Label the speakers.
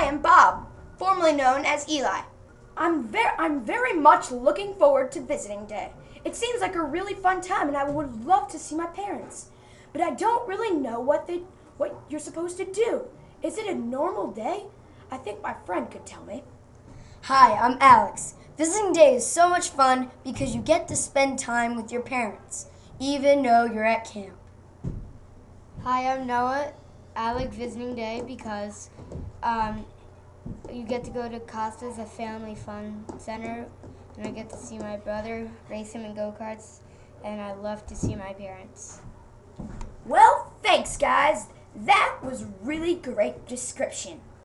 Speaker 1: am Bob, formerly known as Eli.
Speaker 2: I'm very much looking forward to visiting day. It seems like a really fun time and I would love to see my parents. But I don't really know what you're supposed to do. Is it a normal day? I think my friend could tell me.
Speaker 3: Hi, I'm Alex. Visiting day is so much fun because you get to spend time with your parents, even though you're at camp.
Speaker 4: Hi, I'm Noah. I like visiting day because you get to go to Costa's, a family fun center, and I get to see my brother, race him in go-karts, and I love to see my parents.
Speaker 2: Well, thanks guys. That was really great description.